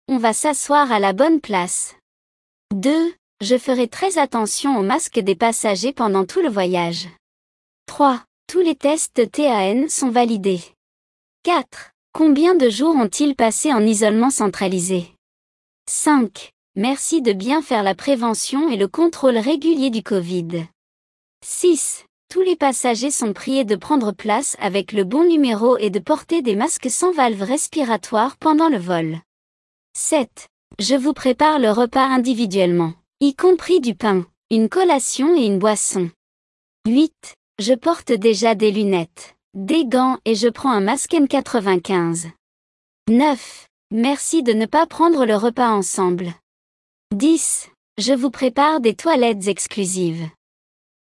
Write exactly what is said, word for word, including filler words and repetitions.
On va s'asseoir à la bonne place. deux. Je ferai très attention au masque des passagers pendant tout le voyage. trois. Tous les tests T A N sont validés. quatre. Combien de jours ont-ils passé en isolement centralisé? cinq. Merci de bien faire la prévention et le contrôle régulier du Covid. six. Tous les passagers sont priés de prendre place avec le bon numéro et de porter des masques sans valve respiratoire pendant le vol. sept. Je vous prépare le repas individuellement, y compris du pain, une collation et une boisson. huit. Je porte déjà des lunettes, des gants et je prends un masque N quatre-vingt-quinze. neuf. Merci de ne pas prendre le repas ensemble. dix. Je vous prépare des toilettes exclusives.